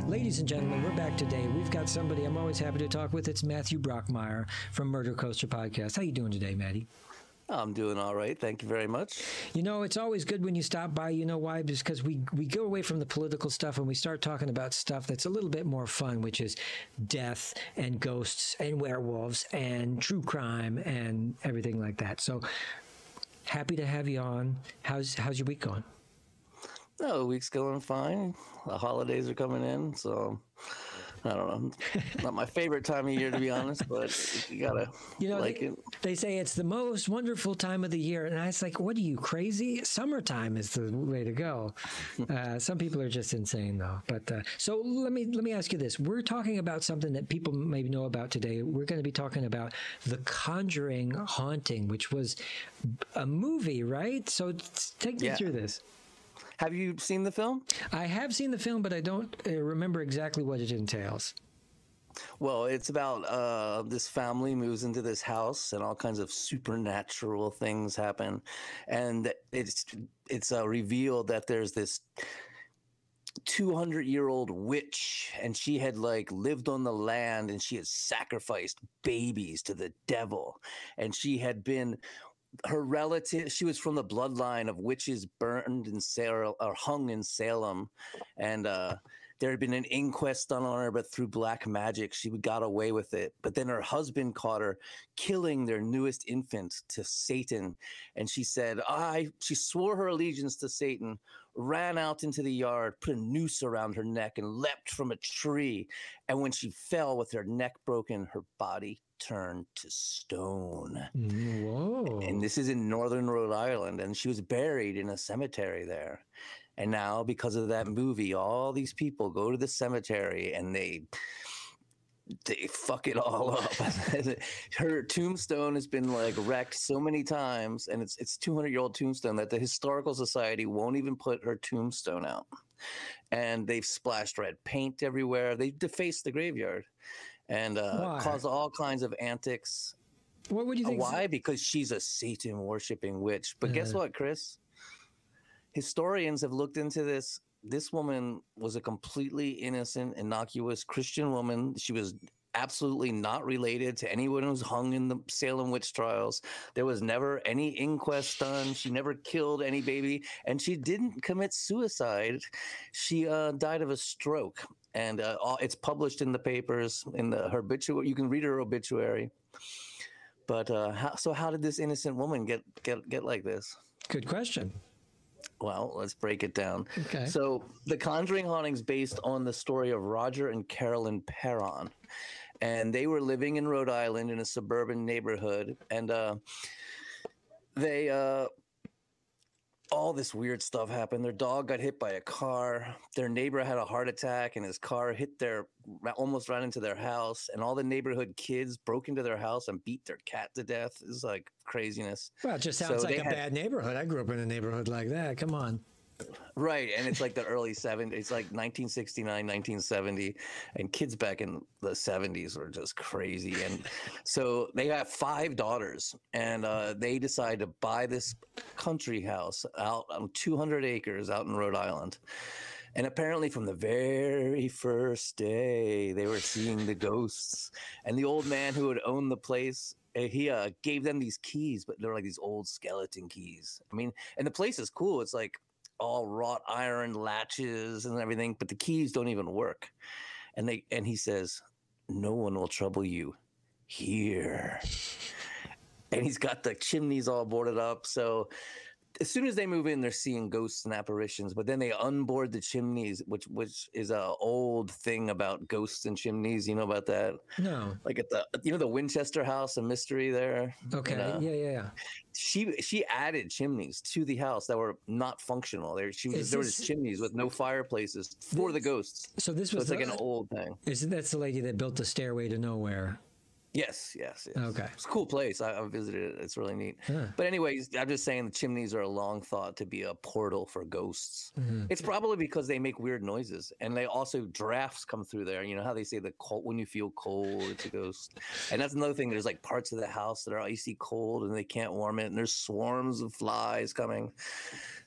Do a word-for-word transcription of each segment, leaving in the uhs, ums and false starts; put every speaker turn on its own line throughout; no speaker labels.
Ladies and gentlemen, we're back today. We've got somebody I'm always happy to talk with. It's Matthew Brockmeyer from Murder Coaster Podcast. How you doing today, Matty?
I'm doing all right. Thank you very much.
You know, it's always good when you stop by. You know why? Just because we, we go away from the political stuff and we start talking about stuff that's a little bit more fun, which is death and ghosts and werewolves and true crime and everything like that. So happy to have you on. How's, how's your week going?
No, the week's going fine. The holidays are coming in, so I don't know. Not my favorite time of year, to be honest, but you gotta
you know,
like
they,
it.
They say it's the most wonderful time of the year, and I was like, "What are you crazy? Summertime is the way to go." Uh, some people are just insane, though. But uh, so let me let me ask you this: we're talking about something that people maybe know about today. We're going to be talking about The Conjuring Haunting, which was a movie, right? So take me
Yeah.
through this.
Have you seen the film?
I have seen the film, but I don't uh, remember exactly what it entails.
Well, it's about uh, this family moves into this house, and all kinds of supernatural things happen, and it's it's uh, revealed that there's this two hundred year old witch, and she had like lived on the land, and she had sacrificed babies to the devil, and she had been. Her relative, she was from the bloodline of witches burned in Salem or hung in Salem, and uh, there had been an inquest done on her, but through black magic, she got away with it. But then her husband caught her killing their newest infant to Satan, and she said, "I." She swore her allegiance to Satan, ran out into the yard, put a noose around her neck, and leapt from a tree. And when she fell with her neck broken, her body turned to stone.
Whoa.
And this is in northern Rhode Island, and she was buried in a cemetery there. And now, because of that movie, all these people go to the cemetery and they they fuck it all up. Her tombstone has been like wrecked so many times, and it's it's two hundred year old tombstone that the Historical Society won't even put her tombstone out. And they've splashed red paint everywhere. They defaced the graveyard and uh, caused all kinds of antics.
What would you think?
Why? Because she's a Satan worshipping witch. But uh, guess what, Chris? Historians have looked into this. This woman was a completely innocent, innocuous Christian woman. She was absolutely not related to anyone who's hung in the Salem witch trials. There was never any inquest done. She never killed any baby, and she didn't commit suicide. She uh, died of a stroke, and uh, all, it's published in the papers in the her obituary. You can read her obituary. But uh, how, so, how did this innocent woman get get get like this?
Good question.
Well, let's break it down.
Okay.
So, The Conjuring Haunting is based on the story of Roger and Carolyn Perron. And they were living in Rhode Island in a suburban neighborhood. And uh, they, uh, all this weird stuff happened. Their dog got hit by a car. Their neighbor had a heart attack, and his car hit their, almost ran into their house. And all the neighborhood kids broke into their house and beat their cat to death. It's like craziness.
Well, it just sounds
so
like a
had,
bad neighborhood. I grew up in a neighborhood like that. Come on.
Right. And it's like the early seventies. It's like nineteen sixty-nine, nineteen seventy. And kids back in the seventies were just crazy. And so they have five daughters. And uh, they decide to buy this country house out on two hundred acres out in Rhode Island. And apparently from the very first day, they were seeing the ghosts. And the old man who had owned the place, he uh, gave them these keys, but they're like these old skeleton keys. I mean, and the place is cool. It's like all wrought iron latches and everything, but the keys don't even work. And they and he says, "No one will trouble you here." And he's got the chimneys all boarded up. So as soon as they move in, they're seeing ghosts and apparitions, but then they unboard the chimneys, which which is a old thing about ghosts and chimneys. You know about that?
No.
Like at the, you know, the Winchester House, a mystery there.
Okay.
You know?
Yeah, yeah, yeah.
She she added chimneys to the house that were not functional. There she was, there was chimneys with no fireplaces for the ghosts.
So this was
so it's
the,
like an old thing.
Is that's the lady that built the Stairway to Nowhere?
Yes, yes, yes.
Okay.
It's a cool place. I, I visited it. It's really neat.
Huh.
But anyways, I'm just saying the chimneys are long thought to be a portal for ghosts. Mm-hmm. It's probably because they make weird noises, and they also drafts come through there. You know how they say the cold, when you feel cold, it's a ghost. And that's another thing. There's like parts of the house that are icy cold and they can't warm it, and there's swarms of flies coming.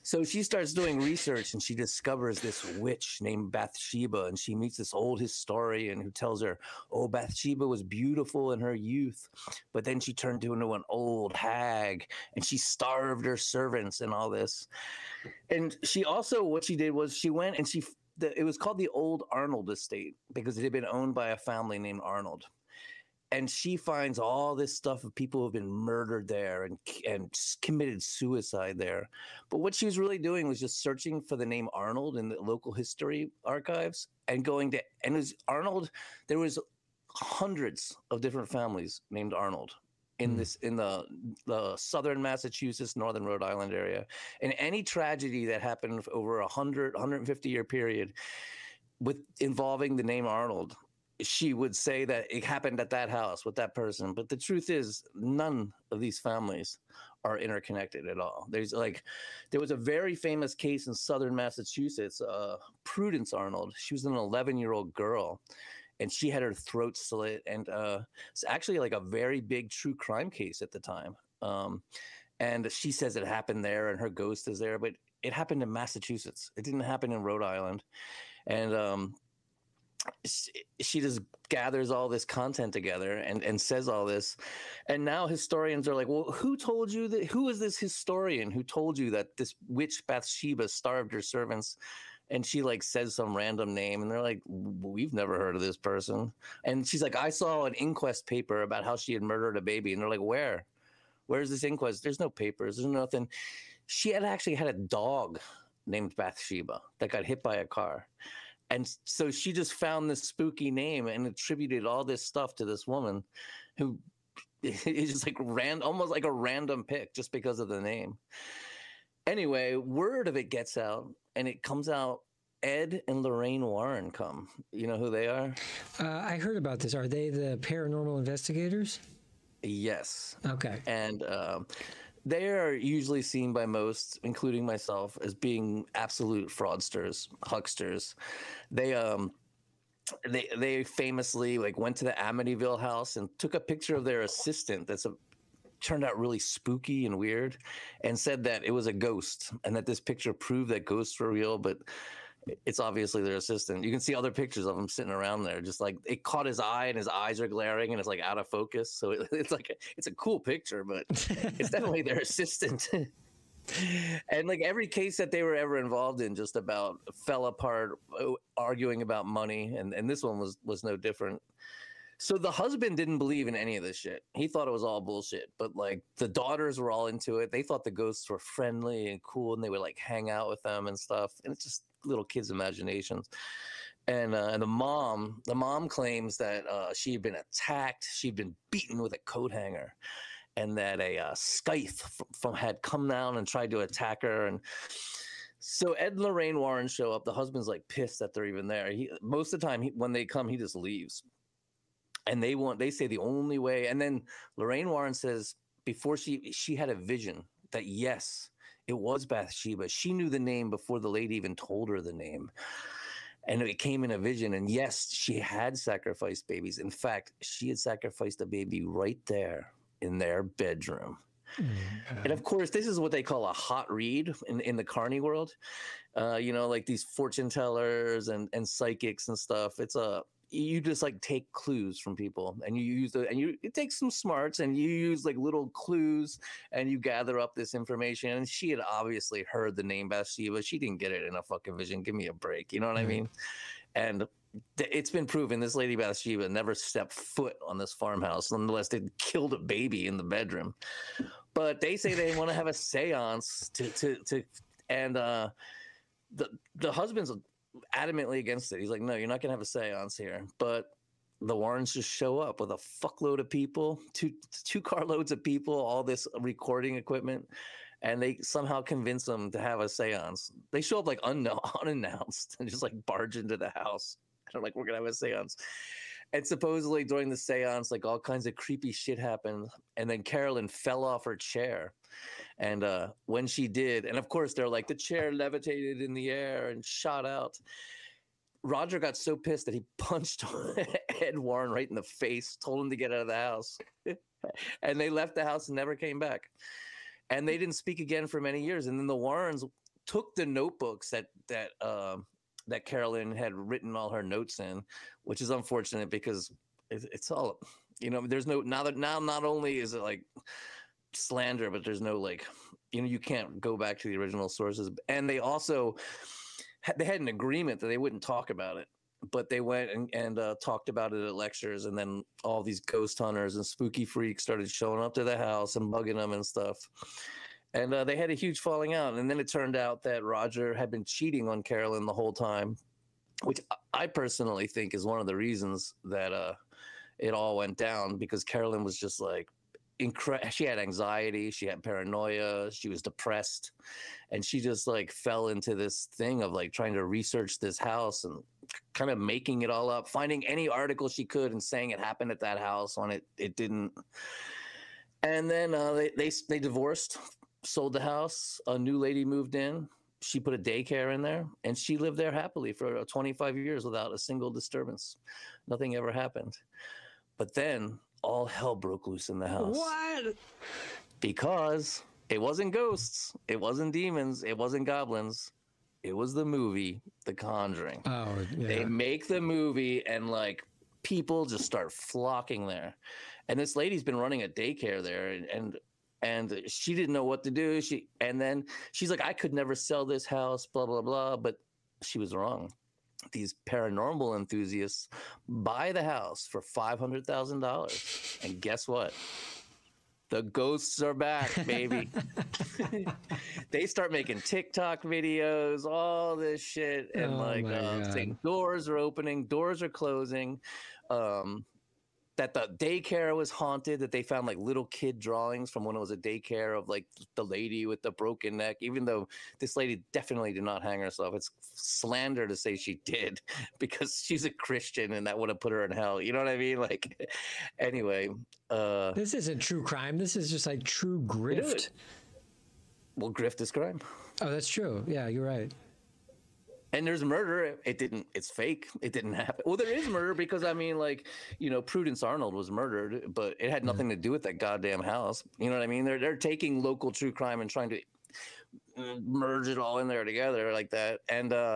So she starts doing research and she discovers this witch named Bathsheba, and she meets this old historian who tells her, oh, Bathsheba was beautiful in her youth, but then she turned into an old hag and she starved her servants and all this. And she also, what she did was she went and she, the, it was called the Old Arnold Estate because it had been owned by a family named Arnold. And she finds all this stuff of people who have been murdered there and and committed suicide there. But what she was really doing was just searching for the name Arnold in the local history archives and going to, and it was Arnold, there was hundreds of different families named Arnold in mm. this, in the, the southern Massachusetts, northern Rhode Island area. And any tragedy that happened over a hundred, one hundred fifty year period with involving the name Arnold, she would say that it happened at that house with that person. But the truth is none of these families are interconnected at all. There's like, there was a very famous case in southern Massachusetts, uh, Prudence Arnold. She was an eleven year old girl and she had her throat slit. And uh, it's actually like a very big true crime case at the time. Um, and she says it happened there and her ghost is there, but it happened in Massachusetts. It didn't happen in Rhode Island. And, um, she just gathers all this content together and, and says all this. And now historians are like, well, who told you that? Who is this historian who told you that this witch Bathsheba starved her servants? And she like says some random name and they're like, we've never heard of this person. And she's like, I saw an inquest paper about how she had murdered a baby. And they're like, where? Where's this inquest? There's no papers. There's nothing. She had actually had a dog named Bathsheba that got hit by a car. And so she just found this spooky name and attributed all this stuff to this woman who is just like ran, almost like a random pick just because of the name. Anyway, word of it gets out and it comes out. Ed and Lorraine Warren come. You know who they are?
Uh, I heard about this. Are they the paranormal investigators?
Yes.
Okay.
And um, they are usually seen by most, including myself, as being absolute fraudsters, hucksters. They um, they they famously like went to the Amityville house and took a picture of their assistant that's a turned out really spooky and weird, and said that it was a ghost and that this picture proved that ghosts were real, but it's obviously their assistant. You can see other pictures of him sitting around there, just like it caught his eye and his eyes are glaring and it's like out of focus. So it, it's like, a, it's a cool picture, but it's definitely their assistant. And like every case that they were ever involved in just about fell apart, arguing about money. And, and this one was, was no different. So the husband didn't believe in any of this shit. He thought it was all bullshit, but like the daughters were all into it. They thought the ghosts were friendly and cool and they would like hang out with them and stuff. And it's just little kids' imaginations. And, uh, and the mom, the mom claims that uh, she had been attacked. She'd been beaten with a coat hanger and that a uh, scythe from, from had come down and tried to attack her. And so Ed and Lorraine Warren show up. The husband's like pissed that they're even there. He, most of the time he, when they come, he just leaves. And they want, they say the only way. And then Lorraine Warren says before she, she had a vision that yes, it was Bathsheba. She knew the name before the lady even told her the name. And it came in a vision. And yes, she had sacrificed babies. In fact, she had sacrificed a baby right there in their bedroom. Mm-hmm. And of course, this is what they call a hot read in, in the Carney world. Uh, you know, like these fortune tellers and, and psychics and stuff. It's a, you just like take clues from people and you use the, and you, it takes some smarts and you use like little clues and you gather up this information. And she had obviously heard the name Bathsheba. She didn't get it in a fucking vision. Give me a break. You know what mm-hmm. I mean? And th- it's been proven this lady Bathsheba never stepped foot on this farmhouse unless they killed a baby in the bedroom. But they say they want to have a seance to, to, to, and, uh, the, the husband's adamantly against it. He's like, no, you're not gonna have a seance here. But the Warrens just show up with a fuckload of people, two two carloads of people, all this recording equipment, and they somehow convince them to have a seance. They show up like unknown, unannounced and just like barge into the house. And they're like, we're gonna have a seance. And supposedly during the seance, like all kinds of creepy shit happened. And then Carolyn fell off her chair. And uh, when she did, and of course they're like, the chair levitated in the air and shot out. Roger got so pissed that he punched Ed Warren right in the face, told him to get out of the house. And they left the house and never came back. And they didn't speak again for many years. And then the Warrens took the notebooks that that um, that Carolyn had written all her notes in, which is unfortunate because it's, it's all, you know, there's no now that now not only is it like slander, but there's no like, you know, you can't go back to the original sources. And they also they had an agreement that they wouldn't talk about it, but they went and, and uh, talked about it at lectures, and then all these ghost hunters and spooky freaks started showing up to the house and bugging them and stuff. And uh, they had a huge falling out. And then it turned out that Roger had been cheating on Carolyn the whole time, which I personally think is one of the reasons that uh, it all went down, because Carolyn was just like, incre- she had anxiety, she had paranoia, she was depressed, and she just like fell into this thing of like trying to research this house and kind of making it all up, finding any article she could and saying it happened at that house when it, it didn't. And then uh, they, they, they divorced, sold the house. A new lady moved in. She put a daycare in there, and she lived there happily for twenty-five years without a single disturbance. Nothing ever happened. But then all hell broke loose in the house.
What?
Because it wasn't ghosts, it wasn't demons, it wasn't goblins. It was the movie, The Conjuring.
Oh, yeah.
They make the movie, and like people just start flocking there. And this lady's been running a daycare there, and, and and she didn't know what to do. She and then she's like, I could never sell this house, blah blah blah. But she was wrong. These paranormal enthusiasts buy the house for five hundred thousand dollars, and guess what? The ghosts are back, baby. They start making TikTok videos, all this shit, and
Oh
like
my
uh,
God.
saying doors are opening, doors are closing. Um, that the daycare was haunted, that they found like little kid drawings from when it was a daycare of like the lady with the broken neck, even though this lady definitely did not hang herself. It's slander to say she did, because she's a Christian and that would have put her in hell. You know what I mean? Like, anyway. Uh,
This isn't true crime. This is just like true grift.
well, grift is crime.
Oh, that's true. Yeah, you're right.
And there's murder. It didn't, it's fake. It didn't happen. Well, there is murder because, I mean, like, you know, Prudence Arnold was murdered, but it had nothing to do with that goddamn house. You know what I mean? They're, they're taking local true crime and trying to merge it all in there together like that. And uh,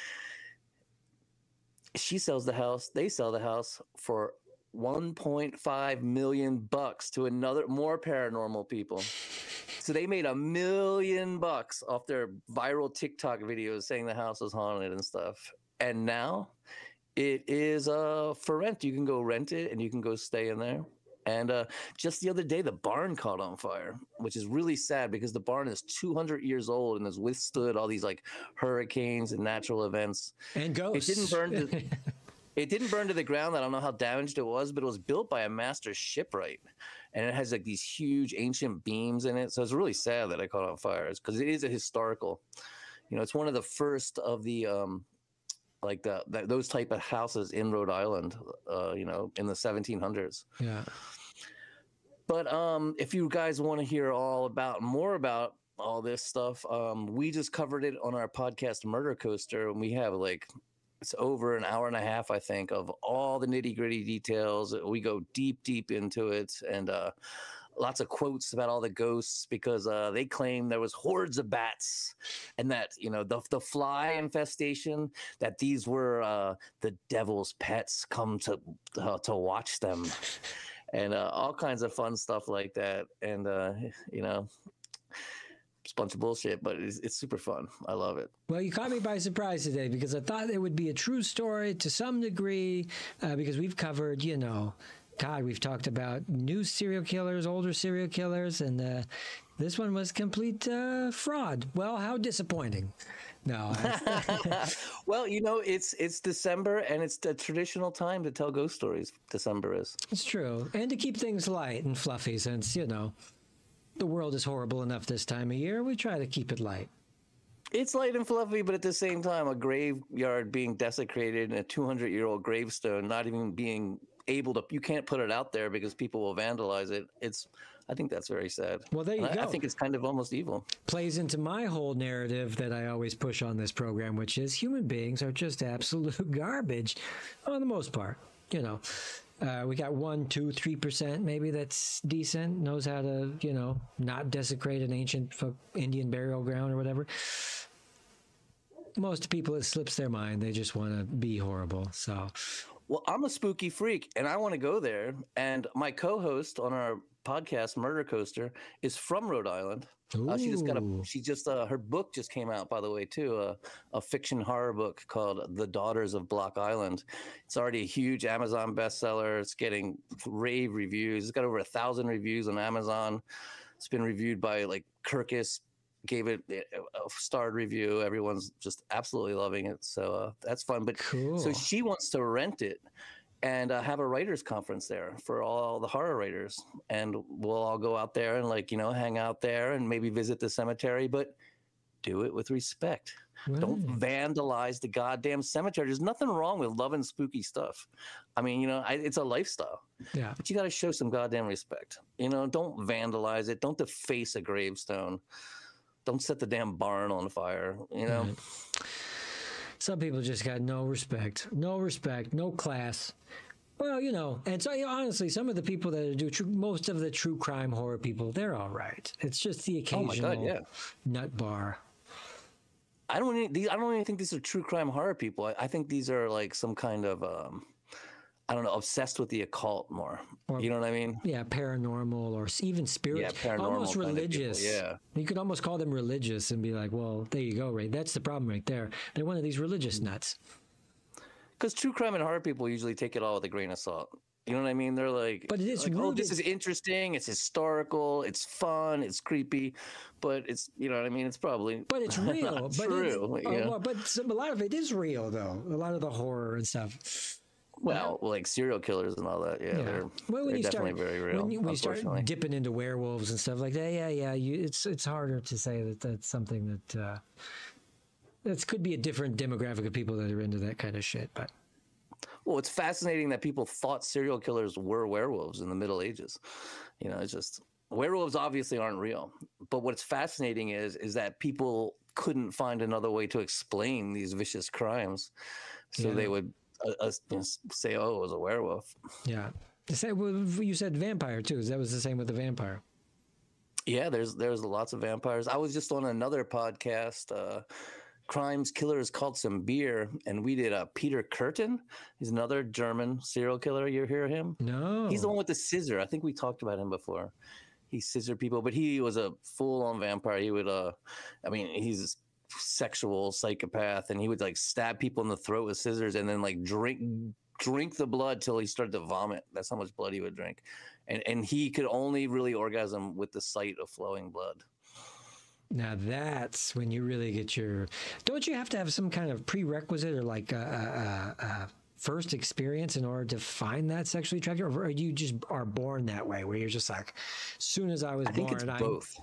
she sells the house. They sell the house for one point five million bucks to another, more paranormal people. So they made a million bucks off their viral TikTok videos saying the house was haunted and stuff. And now it is uh, for rent. You can go rent it and you can go stay in there. And uh, just the other day, the barn caught on fire, which is really sad because the barn is two hundred years old and has withstood all these like hurricanes and natural events.
And ghosts.
It didn't burn to, it didn't burn to the ground. I don't know how damaged it was, but it was built by a master shipwright. And it has like these huge ancient beams in it. So it's really sad that it caught on fire, because it is a historical, you know, it's one of the first of the, um, like the, the those type of houses in Rhode Island, uh, you know, in the seventeen hundreds.
Yeah.
But um, if you guys want to hear all about more about all this stuff, um, we just covered it on our podcast Murder Coaster, and we have like, it's over an hour and a half, I think, of all the nitty gritty details. We go deep, deep into it, and uh, lots of quotes about all the ghosts, because uh, they claim there was hordes of bats, and that, you know, the the fly infestation, that these were uh, the devil's pets come to uh, to watch them, and uh, all kinds of fun stuff like that. And uh, you know, it's a bunch of bullshit, but it's, it's super fun. I love it.
Well, you caught me by surprise today, because I thought it would be a true story to some degree, uh, because we've covered, you know, God, we've talked about new serial killers, older serial killers, and uh, this one was complete uh, fraud. Well, how disappointing. No. I,
well, you know, it's it's December, and it's the traditional time to tell ghost stories. December is.
It's true. And to keep things light and fluffy, since, you know, the world is horrible enough this time of year, we try to keep it light.
It's light and fluffy, but at the same time, a graveyard being desecrated and a two hundred year old gravestone not even being able to, you can't put it out there because people will vandalize it. It's, I think that's very sad.
Well, there you
I,
go.
I think it's kind of almost evil.
Plays into my whole narrative that I always push on this program, which is human beings are just absolute garbage on the most part. You know, uh, we got one, two, three percent maybe that's decent, knows how to, you know, not desecrate an ancient Indian burial ground or whatever. most people, it slips their mind. They just want to be horrible. So,
well, I'm a spooky freak, and I want to go there. And my co-host on our podcast, Murder Coaster, is from Rhode Island. Uh, she just got a. She just uh, her book just came out, by the way, too. Uh, a fiction horror book called "The Daughters of Block Island." It's already a huge Amazon bestseller. It's getting rave reviews. It's got over a thousand reviews on Amazon. It's been reviewed by like Kirkus, gave it a starred review. Everyone's just absolutely loving it. So uh, that's fun. But
cool.
So she wants to rent it and uh, have a writers conference there for all the horror writers. And we'll all go out there and like, you know, hang out there and maybe visit the cemetery, but do it with respect. Right. Don't vandalize the goddamn cemetery. There's nothing wrong with loving spooky stuff. I mean, you know, I, it's a lifestyle.
Yeah.
But you got to show some goddamn respect. You know, don't vandalize it. Don't deface a gravestone. Don't set the damn barn on fire, you know?
Right. Some people just got no respect, no respect, no class. Well, you know, and so you know, honestly, some of the people that do true, most of the true crime horror people, they're all right. It's just the occasional
oh my God, yeah.
nut bar.
I don't even, I don't even think these are true crime horror people. I, I think these are like some kind of, um, I don't know, obsessed with the occult more. Or, you know what I mean?
Yeah, paranormal or even spiritual.
Yeah, paranormal.
Almost religious.
People, yeah.
You could almost call them religious and be like, well, there you go, right? That's the problem right there. They're one of these religious nuts.
Because true crime and horror people usually take it all with a grain of salt. You know what I mean? They're like,
but it is
like,
rooted...
oh, this is interesting. It's historical. It's fun. It's creepy. But it's, you know what I mean? It's probably
But it's real. but
true.
It's,
yeah.
oh, but some, a lot of it is real, though. A lot of the horror and stuff.
Well, well, like serial killers and all that, yeah,
yeah.
they're,
well, when
they're
you
definitely
start,
very real.
When you, when you start dipping into werewolves and stuff like that, yeah, yeah, you, it's it's harder to say that that's something that uh, that could be a different demographic of people that are into that kind of shit. But
well, it's fascinating that people thought serial killers were werewolves in the Middle Ages. You know, it's just werewolves obviously aren't real. But what's fascinating is is that people couldn't find another way to explain these vicious crimes, so yeah. they would. Uh, uh, say, oh, it was a werewolf.
Yeah. Say, well, you said vampire too. That was the same with the vampire.
Yeah, there's there's lots of vampires. I was just on another podcast, uh, Crimes, Killers, Cults, and Beer, and we did uh, Peter Kürten. He's another German serial killer. You hear him?
No.
He's the one with the scissor. I think we talked about him before. He scissored people, but he was a full-on vampire. He would, uh, I mean, he's sexual psychopath, and he would like stab people in the throat with scissors and then like drink drink the blood till he started to vomit. That's how much blood he would drink, and and he could only really orgasm with the sight of flowing blood.
Now that's when you really get your. Don't you have to have some kind of prerequisite or like a, a, a first experience in order to find that sexually attractive, or you just are born that way, where you're just like, as soon as I was
I think
born,
it's
I
both.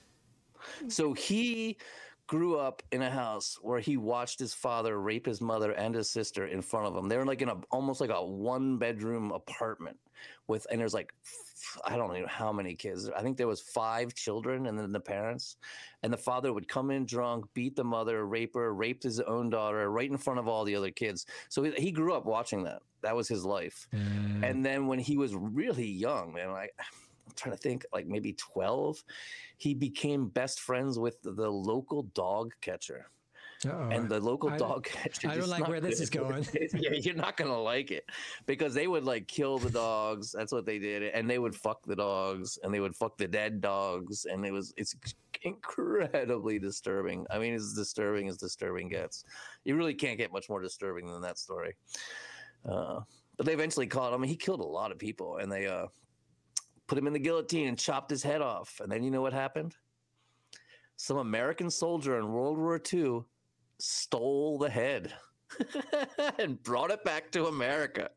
So he grew up in a house where he watched his father rape his mother and his sister in front of him. They were like in a almost like a one bedroom apartment with, and there's like, I don't know how many kids. I think there was five children and then the parents, and the father would come in drunk, beat the mother, rape her, raped his own daughter right in front of all the other kids. So he, he grew up watching that. That was his life. Mm. And then when he was really young, man, like, I'm trying to think, like maybe twelve, he became best friends with the, the local dog catcher. Uh-oh. And the local
I,
dog catcher.
I don't like where this is going.
Yeah, you're not going to like it, because they would like kill the dogs. That's what they did. And they would fuck the dogs, and they would fuck the dead dogs. And it was, it's incredibly disturbing. I mean, it's disturbing as disturbing gets. You really can't get much more disturbing than that story. Uh, but they eventually caught him. He killed a lot of people, and they, uh, put him in the guillotine and chopped his head off. And then you know what happened? Some American soldier in World War Two stole the head and brought it back to America.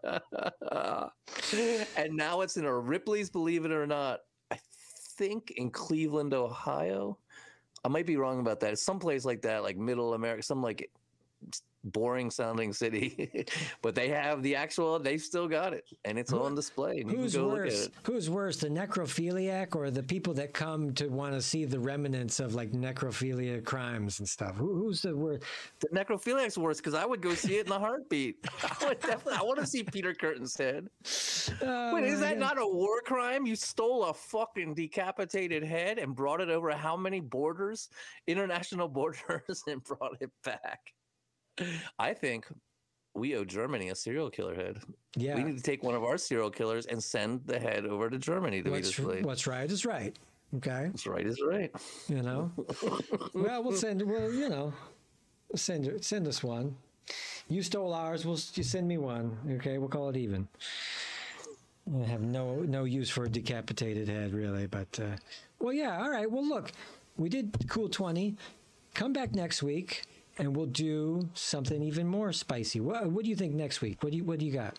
And now it's in a Ripley's, believe it or not, I think in Cleveland, Ohio. I might be wrong about that. It's someplace like that, like middle America, some like boring sounding city, but they have the actual, they've still got it, and it's
Who-
on display. And you
Who's
can go look at
worse?
it.
Who's worse, the necrophiliac or the people that come to want to see the remnants of like necrophilia crimes and stuff? Who, who's the worst?
The necrophiliac's worse because I would go see it in a heartbeat. I would definitely. I want to see Peter Curtin's head.
Oh,
Wait, is
my
that
God.
not a war crime? You stole a fucking decapitated head and brought it over how many borders, international borders, and brought it back? I think we owe Germany a serial killer head.
Yeah.
We need to take one of our serial killers and send the head over to Germany to be
What's,
displayed.
what's right is right. Okay.
What's right is right.
You know. Well, we'll send. Well, you know, we'll send send us one. You stole ours. We'll you send me one. Okay, we'll call it even. I have no no use for a decapitated head, really. But uh, well, yeah. All right. Well, look, we did Cool twenty. Come back next week, and we'll do something even more spicy. What What do you think next week? What do you What do you got?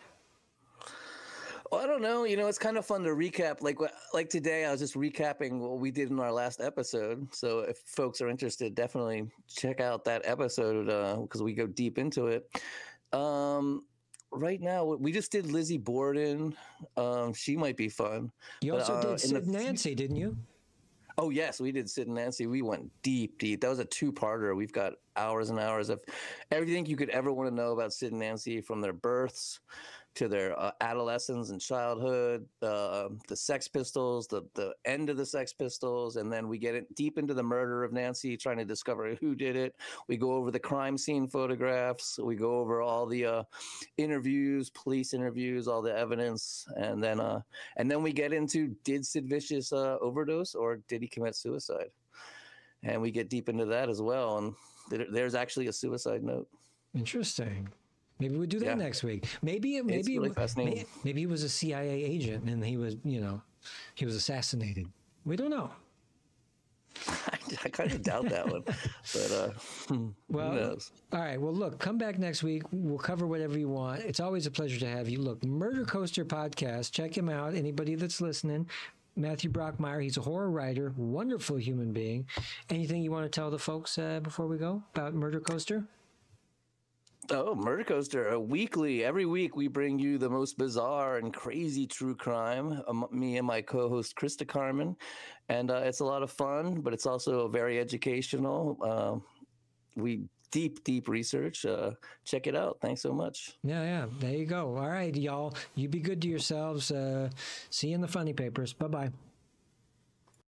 Well, I don't know. You know, it's kind of fun to recap. Like what- like today, I was just recapping what we did in our last episode. So if folks are interested, definitely check out that episode because we go deep into it. Um, right now, we just did Lizzie Borden. Um, she might be fun.
You
But,
also
uh,
did
in the
Sid
fu-
Nancy, didn't you?
Oh yes, we did Sid and Nancy. We went deep, deep. That was a two-parter. We've got hours and hours of everything you could ever want to know about Sid and Nancy, from their births to their uh, adolescence and childhood, uh, the Sex Pistols, the the end of the Sex Pistols, and then we get it deep into the murder of Nancy, trying to discover who did it. We go over the crime scene photographs. We go over all the uh, interviews, police interviews, all the evidence, and then uh, and then we get into, did Sid Vicious uh, overdose or did he commit suicide? And we get deep into that as well. And there, there's actually a suicide note.
Interesting. Maybe we do that
Yeah.
next week. Maybe maybe
really
it-
fascinating.
may- maybe he was a C I A agent and he was, you know, he was assassinated. We don't know.
I, I kind of doubt that one, but uh, hmm,
Well,
who knows?
all right. Well, look, come back next week. We'll cover whatever you want. It's always a pleasure to have you. Look, Murder Coaster podcast. Check him out. Anybody that's listening. Matthew Brockmeyer. He's a horror writer, wonderful human being. Anything you want to tell the folks uh, before we go about Murder Coaster?
Oh, Murder Coaster, a weekly. Every week we bring you the most bizarre and crazy true crime. Um, me and my co-host Krista Carmen, and uh, it's a lot of fun, but it's also very educational. Uh, we deep, deep research. Uh, check it out. Thanks so much.
Yeah, yeah. There you go. All right, y'all. You be good to yourselves. Uh, see you in the funny papers. Bye bye.